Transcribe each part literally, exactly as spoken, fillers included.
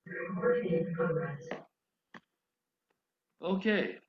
Okay.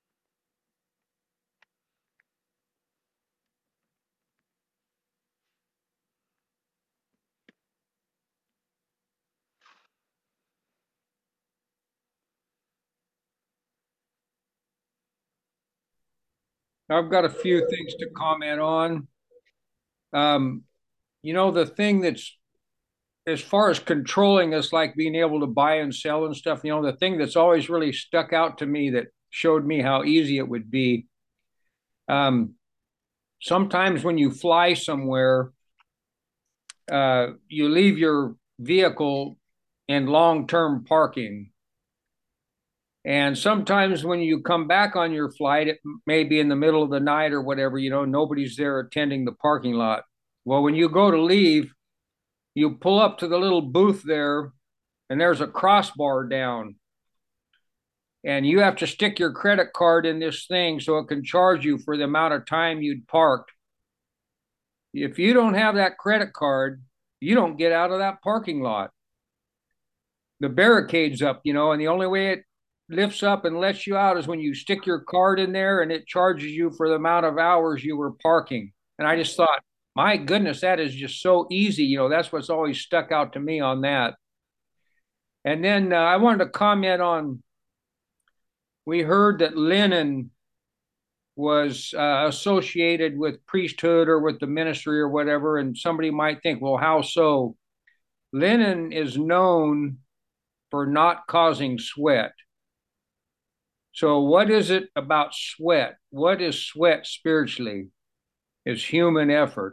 I've got a few things to comment on. Um, you know, the thing that's as far as controlling us, like being able to buy and sell and stuff, you know, the thing that's always really stuck out to me that showed me how easy it would be. Um, Sometimes when you fly somewhere, uh, you leave your vehicle in long term parking. And sometimes when you come back on your flight, it may be in the middle of the night or whatever, you know, nobody's there attending the parking lot. Well, when you go to leave, you pull up to the little booth there, and there's a crossbar down. And you have to stick your credit card in this thing so it can charge you for the amount of time you'd parked. If you don't have that credit card, you don't get out of that parking lot. The barricade's up, you know, and the only way it lifts up and lets you out is when you stick your card in there and it charges you for the amount of hours you were parking. And I just thought, my goodness, that is just so easy. You know, that's what's always stuck out to me on that. And then uh, I wanted to comment on we heard that Lenin was uh, associated with priesthood or with the ministry or whatever. And somebody might think, well, how so? Lenin is known for not causing sweat. So, what is it about sweat? What is sweat spiritually? It's human effort.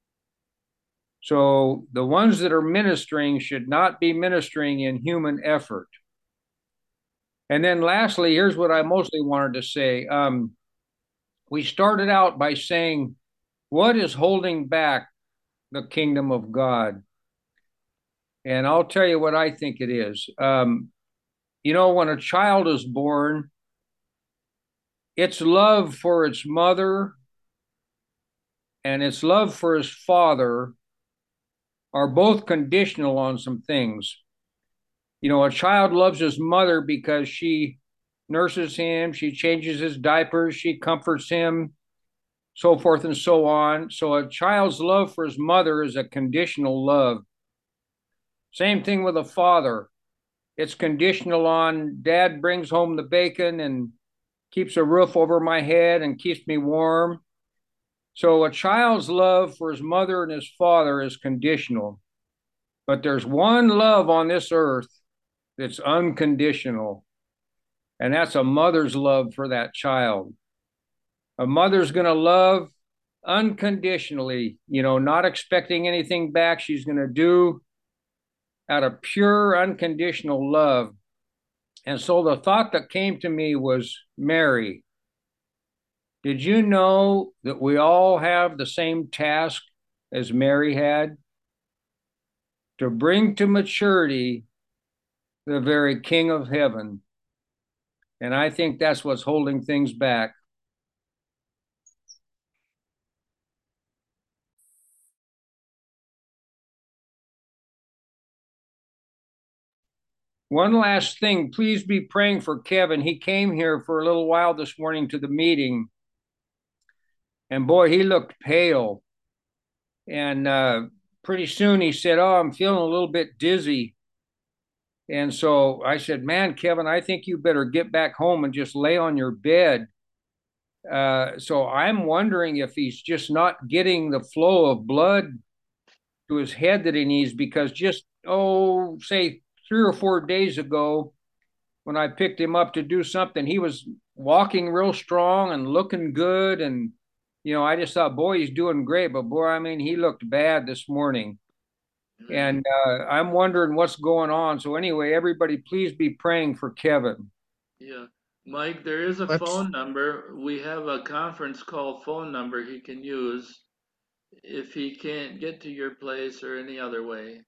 So, the ones that are ministering should not be ministering in human effort. And then, lastly, here's what I mostly wanted to say. Um, we started out by saying, what is holding back the kingdom of God? And I'll tell you what I think it is. Um, you know, when a child is born, its love for its mother and its love for his father are both conditional on some things. You know, a child loves his mother because she nurses him, she changes his diapers, she comforts him, so forth and so on. So a child's love for his mother is a conditional love. Same thing with a father. It's conditional on dad brings home the bacon and keeps a roof over my head and keeps me warm. So a child's love for his mother and his father is conditional. But there's one love on this earth that's unconditional, and that's a mother's love for that child. A mother's going to love unconditionally, you know, not expecting anything back. She's going to do out of pure, unconditional love. And so the thought that came to me was Mary. Did you know that we all have the same task as Mary had? To bring to maturity the very King of heaven. And I think that's what's holding things back. One last thing, please be praying for Kevin. He came here for a little while this morning to the meeting, and boy, he looked pale. And uh, pretty soon he said, oh, I'm feeling a little bit dizzy. And so I said, man, Kevin, I think you better get back home and just lay on your bed. Uh, so I'm wondering if he's just not getting the flow of blood to his head that he needs because just, oh, say three or four days ago, when I picked him up to do something, he was walking real strong and looking good. And, you know, I just thought, boy, he's doing great. But boy, I mean, he looked bad this morning. Mm. And uh, I'm wondering what's going on. So, anyway, everybody, please be praying for Kevin. Yeah. Mike, there is a Let's phone number. We have a conference call phone number he can use if he can't get to your place or any other way.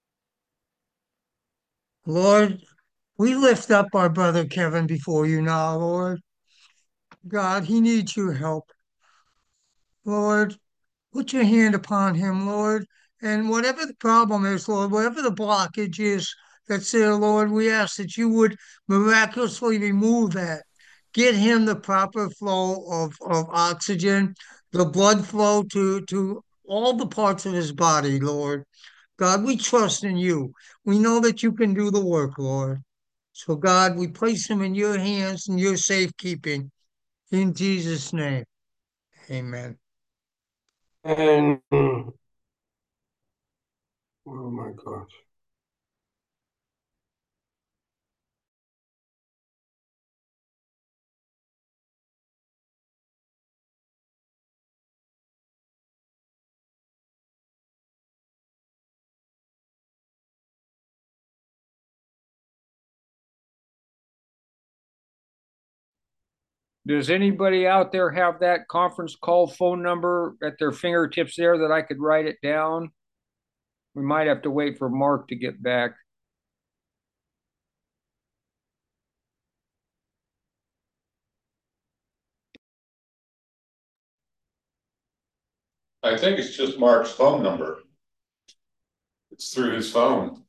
Lord, we lift up our brother Kevin before you now, Lord. God, he needs your help. Lord, put your hand upon him, Lord. And whatever the problem is, Lord, whatever the blockage is that's there, Lord. We ask that you would miraculously remove that. Get him the proper flow of, of oxygen, the blood flow to, to all the parts of his body, Lord. God, we trust in you. We know that you can do the work, Lord. So, God, we place him in your hands and your safekeeping. In Jesus' name, amen. And oh my gosh. Does anybody out there have that conference call phone number at their fingertips there that I could write it down? We might have to wait for Mark to get back. I think it's just Mark's phone number. It's through his phone.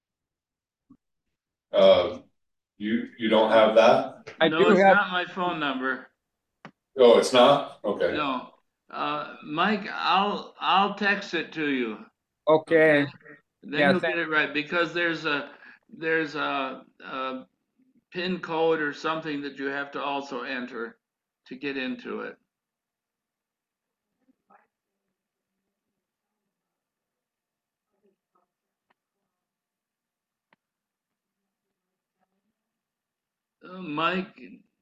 Uh, you, you don't have that? I No, do it's have, not my phone number. Oh, it's not? Okay. No. Uh, Mike, I'll, I'll text it to you. okay, Then Yeah, you'll thank- get it right because there's a, there's a, a pin code or something that you have to also enter to get into it. Uh, Mike,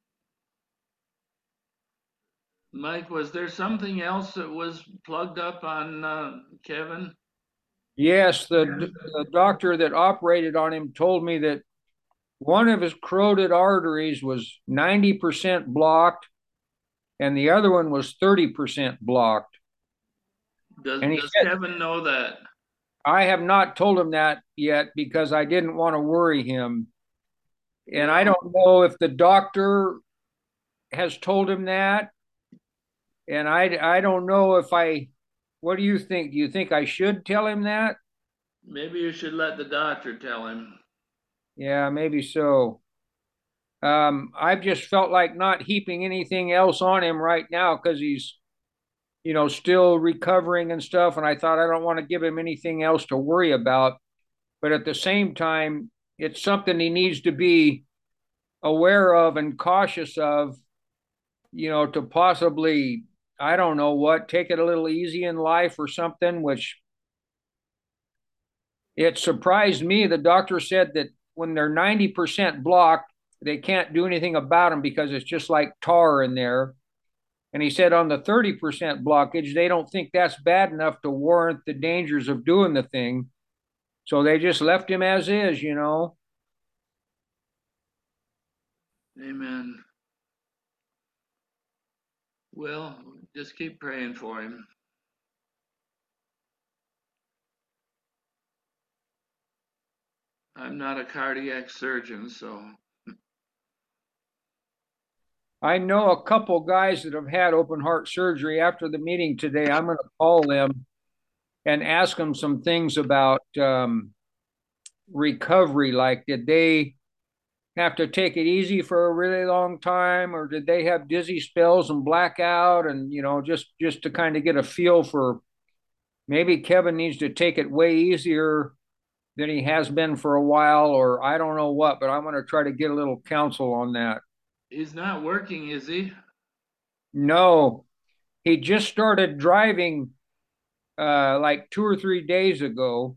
Mike, was there something else that was plugged up on uh, Kevin? yes, the, the doctor that operated on him told me that one of his carotid arteries was ninety percent blocked and the other one was thirty percent blocked. Does, And he does said, Kevin know that? I have not told him that yet because I didn't want to worry him. And I don't know if the doctor has told him that. And I, I don't know if I, what do you think? Do you think I should tell him that? Maybe you should let the doctor tell him. Yeah, maybe so. Um, I've just felt like not heaping anything else on him right now because he's, you know, still recovering and stuff. And I thought I don't want to give him anything else to worry about. But at the same time, it's something he needs to be aware of and cautious of, you know, to possibly, I don't know what, take it a little easy in life or something, which it surprised me. The doctor said that when they're ninety percent blocked, they can't do anything about them because it's just like tar in there. And he said on the thirty percent blockage, they don't think that's bad enough to warrant the dangers of doing the thing. So they just left him as is, you know. Amen. Well, just keep praying for him. I'm not a cardiac surgeon, so. I know a couple guys that have had open heart surgery. After the meeting today, I'm going to call them and ask them some things about um, recovery. Like, did they have to take it easy for a really long time, or did they have dizzy spells and blackout? And you know, just just to kind of get a feel for maybe Kevin needs to take it way easier than he has been for a while, or I don't know what. But I'm going to try to get a little counsel on that. He's not working, is he? No, he just started driving uh, like two or three days ago.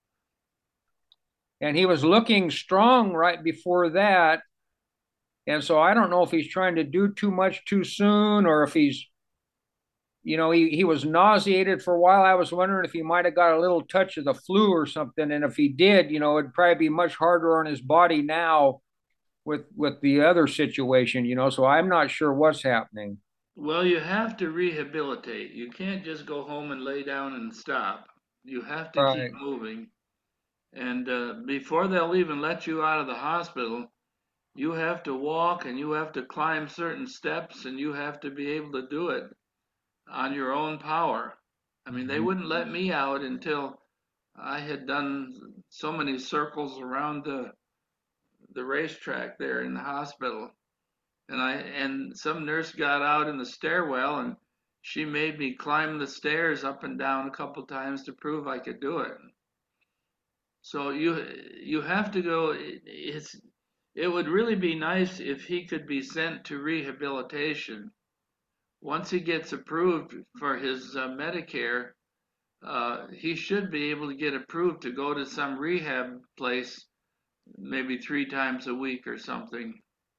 And he was looking strong right before that. And so I don't know if he's trying to do too much too soon or if he's, you know, he, he was nauseated for a while. I was wondering if he might have got a little touch of the flu or something. And if he did, you know, it'd probably be much harder on his body now with with the other situation, you know. So I'm not sure what's happening. Well, you have to rehabilitate. You can't just go home and lay down and stop. You have to Right. keep moving. And uh, before they'll even let you out of the hospital, you have to walk and you have to climb certain steps and you have to be able to do it on your own power. I mean, they wouldn't let me out until I had done so many circles around the the racetrack there in the hospital. And I and some nurse got out in the stairwell and she made me climb the stairs up and down a couple times to prove I could do it. So you you have to go. It's it would really be nice if he could be sent to rehabilitation. Once he gets approved for his uh, Medicare, uh, he should be able to get approved to go to some rehab place maybe three times a week or something.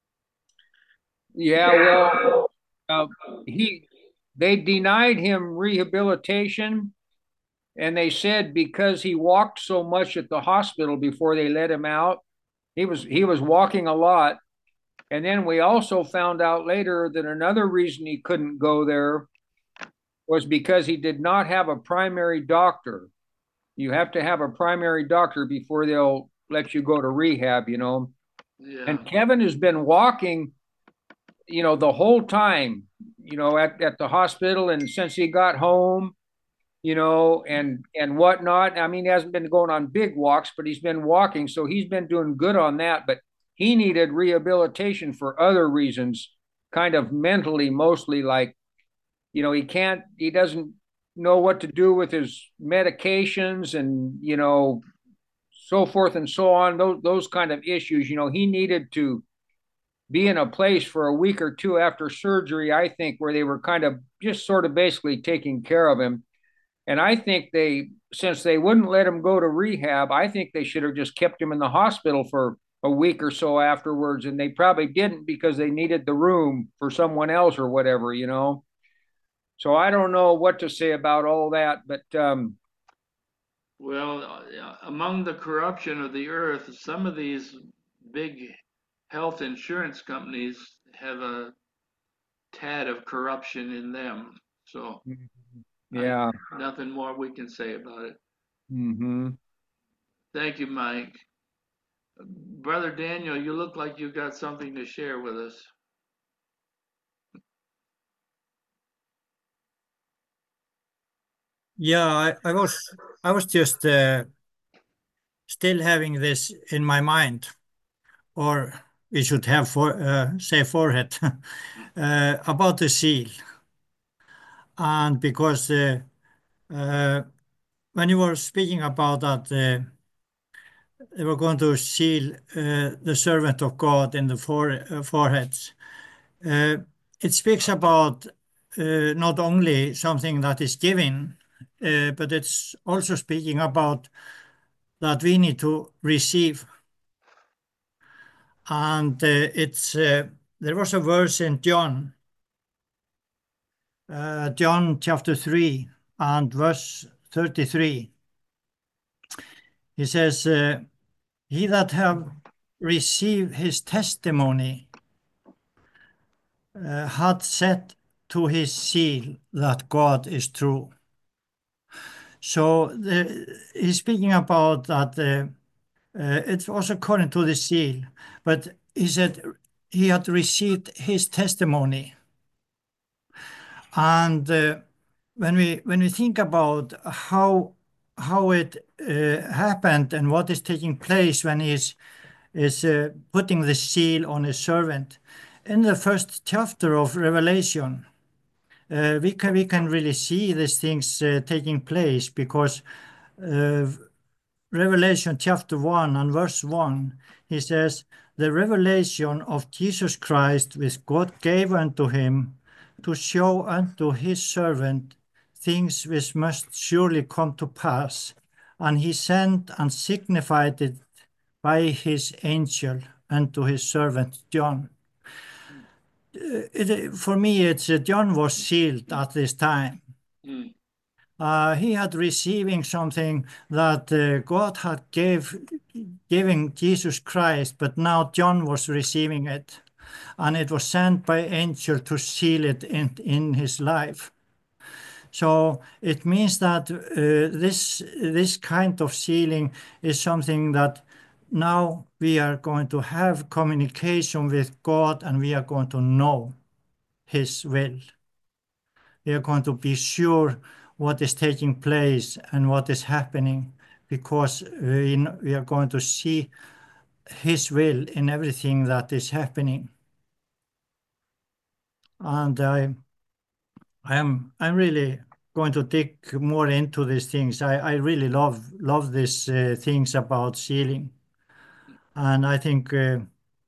Yeah, well, uh, he they denied him rehabilitation, and they said because he walked so much at the hospital before they let him out, he was he was walking a lot. And then we also found out later that another reason he couldn't go there was because he did not have a primary doctor. You have to have a primary doctor before they'll let you go to rehab, you know. Yeah. And Kevin has been walking, you know, the whole time, you know, at, at the hospital and since he got home, you know, and and whatnot. I mean, he hasn't been going on big walks, but he's been walking, so he's been doing good on that. But he needed rehabilitation for other reasons, kind of mentally, mostly like, you know, he can't, he doesn't know what to do with his medications and, you know, so forth and so on. Those those kind of issues, you know, he needed to be in a place for a week or two after surgery, I think, where they were kind of just sort of basically taking care of him. And I think they, since they wouldn't let him go to rehab, I think they should have just kept him in the hospital for a week or so afterwards. And they probably didn't because they needed the room for someone else or whatever, you know. So I don't know what to say about all that, but um, Well, uh, among the corruption of the earth, some of these big health insurance companies have a tad of corruption in them. So yeah. I, nothing more we can say about it. Mm-hmm. Thank you, Mike. Brother Daniel, you look like you got something to share with us. Yeah, I, I was I was just uh, still having this in my mind, or we should have for uh, say forehead uh, about the seal, and because uh, uh, when you were speaking about that, uh, they were going to seal uh, the servant of God in the fore, uh, foreheads. Uh, it speaks about uh, not only something that is given, uh, but it's also speaking about that we need to receive. And uh, it's uh, there was a verse in John, uh, John chapter three and verse thirty-three. He says, uh, "He that have received his testimony uh, hath set to his seal that God is true." So the, he's speaking about that. Uh, uh, it was according to the seal, but he said he had received his testimony. And uh, when we when we think about how how it uh, happened and what is taking place when he is is uh, putting the seal on his servant, in the first chapter of Revelation, uh, we can we can really see these things uh, taking place because uh, Revelation chapter one and verse one, he says, "The revelation of Jesus Christ which God gave unto him to show unto his servant things which must surely come to pass. And he sent and signified it by his angel unto his servant John." Uh, it, for me, it's uh, John was sealed at this time. Mm. Uh, he had receiving something that uh, God had gave, giving Jesus Christ, but now John was receiving it, and it was sent by angel to seal it in, in his life. So it means that uh, this this kind of sealing is something that now we are going to have communication with God, and we are going to know His will. We are going to be sure what is taking place and what is happening because we, we are going to see His will in everything that is happening. And I, I'm, I'm really going to dig more into these things. I, I really love love these uh, things about sealing, and I think uh,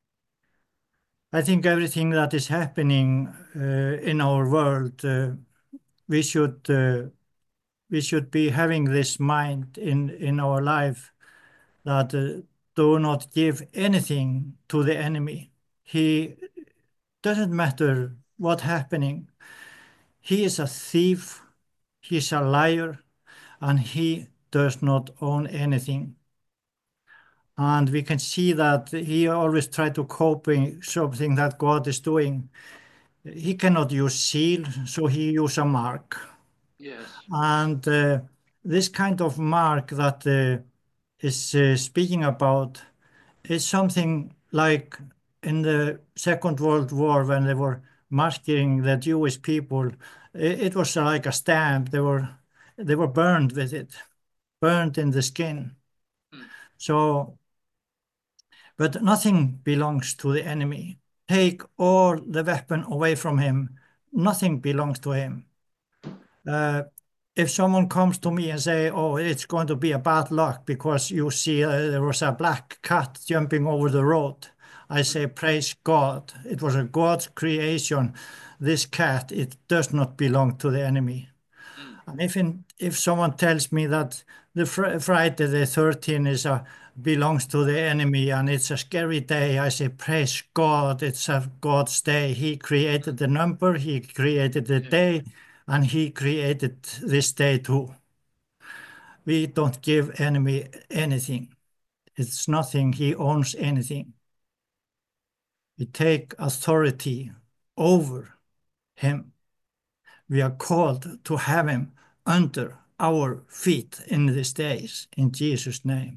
I think everything that is happening uh, in our world, uh, we should uh, we should be having this mind in in our life that uh, do not give anything to the enemy. He doesn't matter what's happening. He is a thief. He's a liar, and he does not own anything. And we can see that he always tries to copy something that God is doing. He cannot use seal, so he uses a mark. Yes. And uh, this kind of mark that uh, is uh, speaking about is something like in the Second World War when they were marking the Jewish people. It, it was like a stamp. They were they were burned with it, burned in the skin. Hmm. So, but nothing belongs to the enemy. Take all the weapon away from him. Nothing belongs to him. Uh, if someone comes to me and say, "Oh, it's going to be a bad luck because you see uh, there was a black cat jumping over the road," I say, "Praise God! It was a God's creation. This cat, it does not belong to the enemy." Hmm. And if in, if someone tells me that the fr Friday the thirteenth is a belongs to the enemy and it's a scary day, I say, "Praise God! It's a God's day. He created the number. He created the Yeah. day." And he created this day too. We don't give enemy anything. It's nothing. He owns anything. We take authority over him. We are called to have him under our feet in these days, in Jesus' name.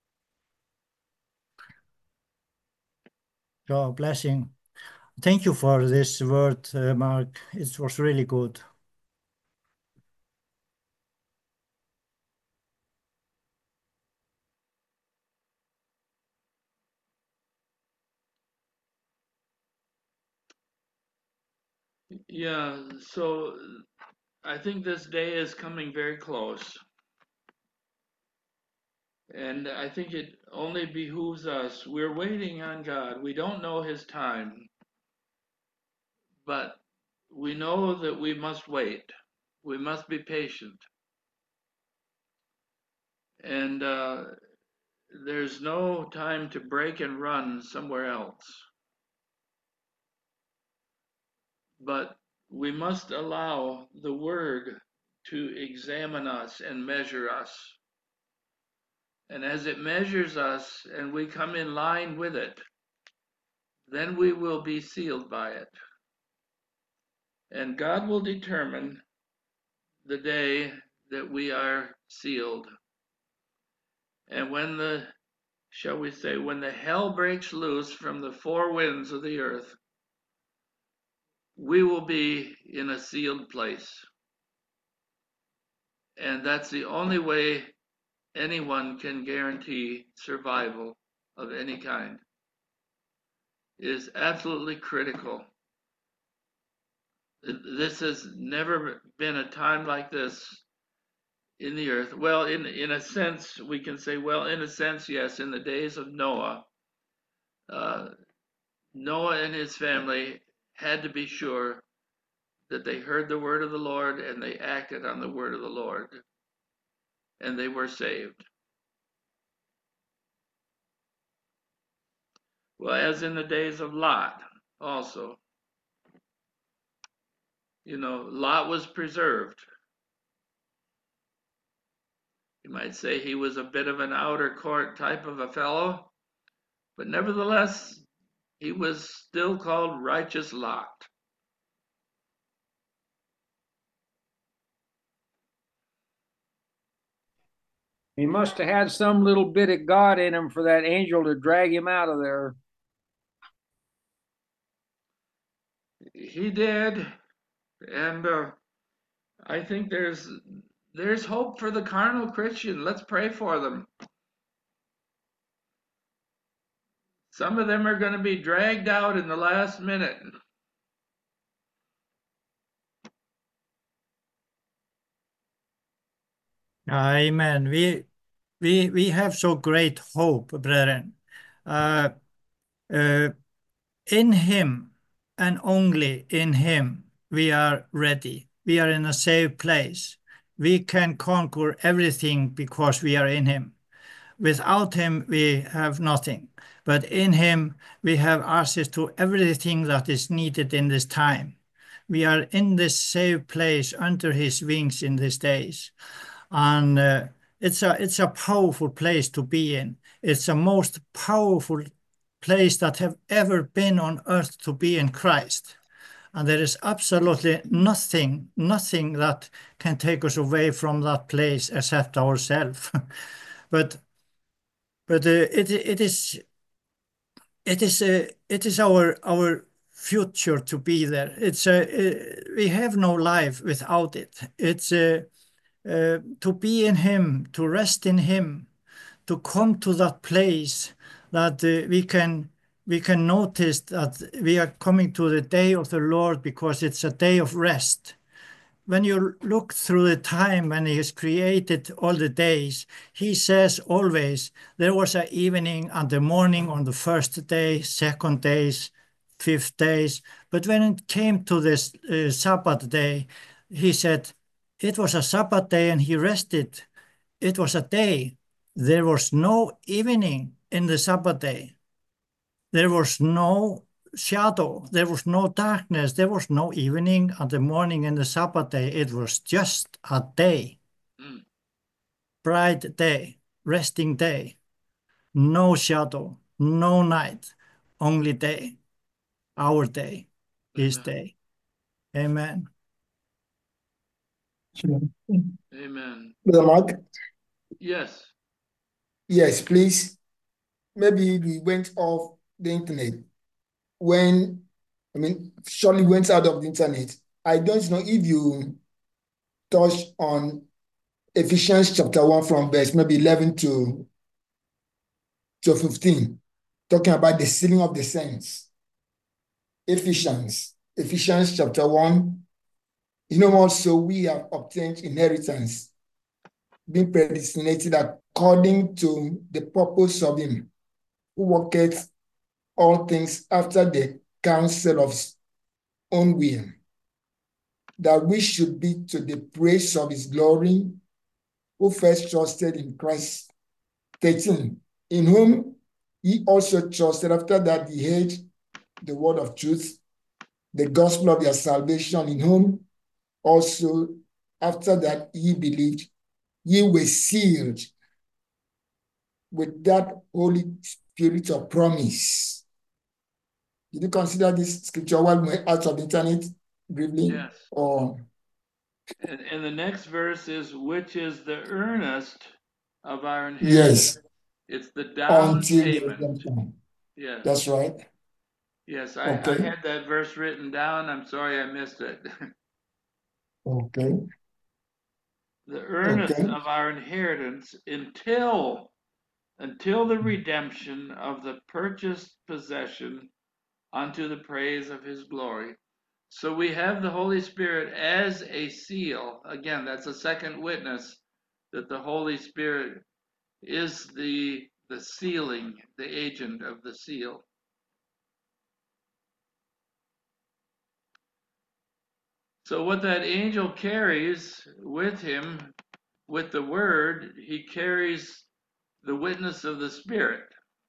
God blessing. Thank you for this word, uh, Mark. It was really good. Yeah, so I think this day is coming very close. And I think it only behooves us. We're waiting on God. We don't know his time, but we know that we must wait. We must be patient. And uh, there's no time to break and run somewhere else. But we must allow the word to examine us and measure us. And as it measures us and we come in line with it, then we will be sealed by it. And God will determine the day that we are sealed. And when the, shall we say, when the hell breaks loose from the four winds of the earth, we will be in a sealed place. And that's the only way anyone can guarantee survival of any kind. It is absolutely critical. This has never been a time like this in the earth. Well, in in a sense, we can say, well, in a sense, yes, in the days of Noah, uh, Noah and his family had to be sure that they heard the word of the Lord and they acted on the word of the Lord, and they were saved. Well, as in the days of Lot, also, you know, Lot was preserved. You might say he was a bit of an outer court type of a fellow, but nevertheless, he was still called righteous Lot. He must have had some little bit of God in him for that angel to drag him out of there. He did, and uh, I think there's there's hope for the carnal Christian. Let's pray for them. Some of them are going to be dragged out in the last minute. Amen. We we we have so great hope, brethren. Uh, uh, in Him and only in Him we are ready. We are in a safe place. We can conquer everything because we are in Him. Without Him we have nothing, but in Him we have access to everything that is needed in this time. We are in this safe place under His wings in these days. And uh, it's a it's a powerful place to be in. It's the most powerful place that have ever been on earth to be in Christ. And there is absolutely nothing, nothing that can take us away from that place except ourselves. but but uh, it it is it is uh, it is our our future to be there. It's uh, uh, we have no life without it. It's uh, uh, to be in Him, to rest in Him, to come to that place that uh, we can we can notice that we are coming to the day of the Lord because it's a day of rest. When you look through the time when He has created all the days, He says always there was an evening and the morning on the first day, second days, fifth days. But when it came to this uh, Sabbath day, He said it was a Sabbath day and He rested. It was a day. There was no evening in the Sabbath day. There was no shadow. There was no darkness. There was no evening and the morning in the Sabbath day. It was just a day. Mm. Bright day, resting day. No shadow, no night, only day. Our day, His Amen. day. Amen. Amen. Brother Mark, Yes. yes, please. Maybe we went off the internet when, I mean, surely went out of the internet. I don't know if you touched on Ephesians chapter one from verse maybe eleven to, to fifteen, talking about the sealing of the saints. Ephesians, Ephesians chapter one, you know, also we have obtained inheritance, being predestinated according to the purpose of Him who worketh all things after the counsel of His own will, that we should be to the praise of His glory, who first trusted in Christ. thirteen, in whom ye also trusted after that ye heard the word of truth, the gospel of your salvation, in whom also after that ye believed, ye were sealed with that Holy Spirit of promise. Did you consider this scripture while we were out of the internet briefly? Yes. Or And, and the next verse is, which is the earnest of our inheritance. yes, It's the down until the payment. redemption. Yes. That's right. Yes, I, I Okay. had that verse written down. I'm sorry I missed it. Okay. The earnest Okay. of our inheritance until until the redemption of the purchased possession unto the praise of His glory. So we have the Holy Spirit as a seal. Again, that's a second witness that the Holy Spirit is the the sealing, the agent of the seal. So what that angel carries with him, with the word, he carries the witness of the Spirit.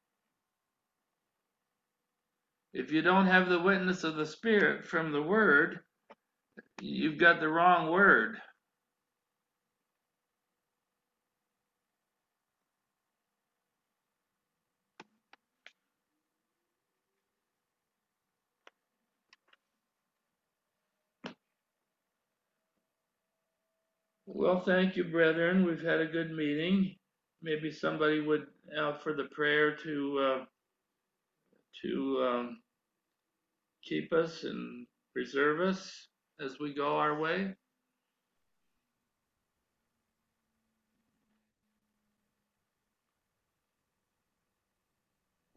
If you don't have the witness of the Spirit from the word, you've got the wrong word. Well, thank you, brethren. We've had a good meeting. Maybe somebody would offer the prayer to uh, to um, keep us and preserve us as we go our way.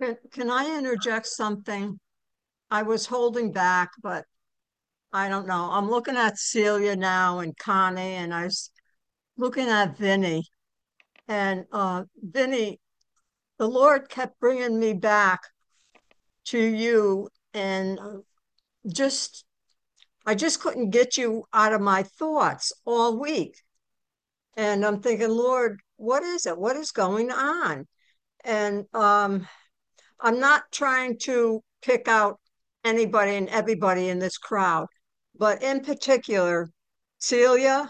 Can, can I interject something? I was holding back, but I don't know. I'm looking at Celia now and Connie, and I was looking at Vinny. And uh, Vinny, the Lord kept bringing me back to you, and uh, just, I just couldn't get you out of my thoughts all week. And I'm thinking, Lord, what is it? What is going on? And um, I'm not trying to pick out anybody and everybody in this crowd, but in particular, Celia,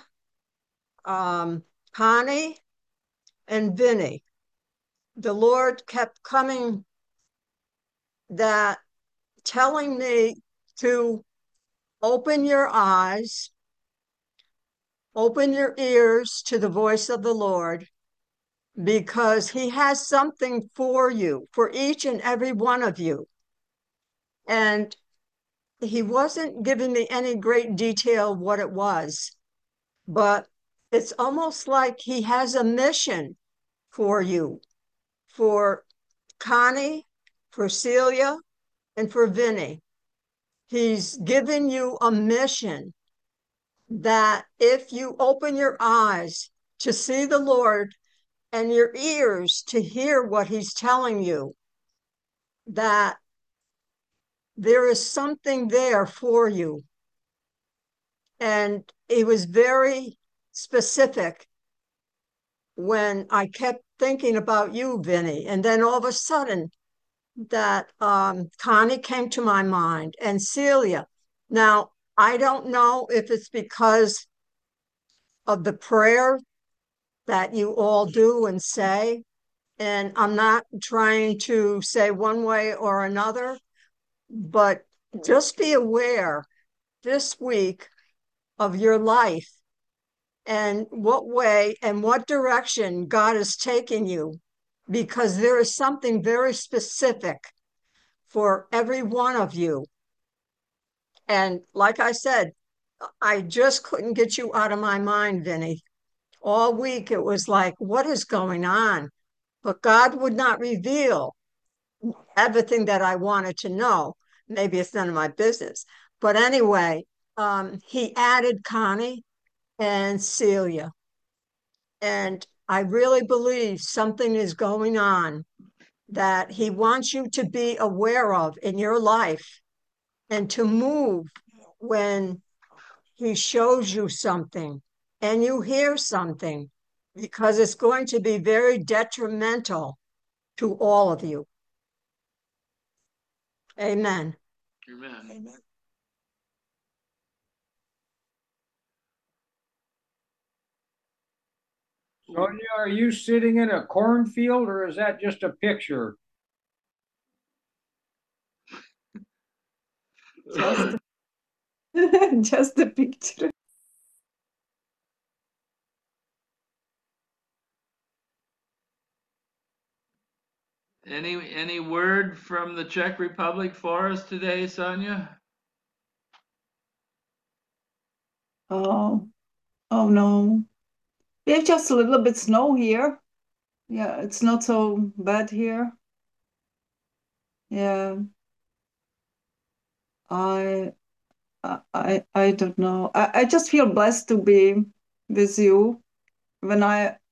um, Connie, and Vinny. The Lord kept coming, that telling me to open your eyes, open your ears to the voice of the Lord, because he has something for you, for each and every one of you. And he wasn't giving me any great detail what it was, but it's almost like he has a mission for you, for Connie, for Celia, and for Vinny. He's given you a mission that if you open your eyes to see the Lord and your ears to hear what he's telling you, that there is something there for you. And he was very specific when I kept thinking about you, Vinny. And then all of a sudden, that um, Connie came to my mind, and Celia. Now, I don't know if it's because of the prayer that you all do and say, and I'm not trying to say one way or another, but just be aware this week of your life and what way and what direction God is taking you, because there is something very specific for every one of you. And like I said, I just couldn't get you out of my mind, Vinny. All week it was like, what is going on? But God would not reveal everything that I wanted to know. Maybe it's none of my business. But anyway, um, he added Connie and Celia. And I really believe something is going on that he wants you to be aware of in your life, and to move when he shows you something and you hear something, because it's going to be very detrimental to all of you. Amen. Amen. Amen. Sonia, are you sitting in a cornfield or is that just a picture? Just, just a picture. Any any word from the Czech Republic for us today, Sonia? Oh, oh no. We have just a little bit snow here. Yeah, it's not so bad here. Yeah. I I I don't know. I, I just feel blessed to be with you. When I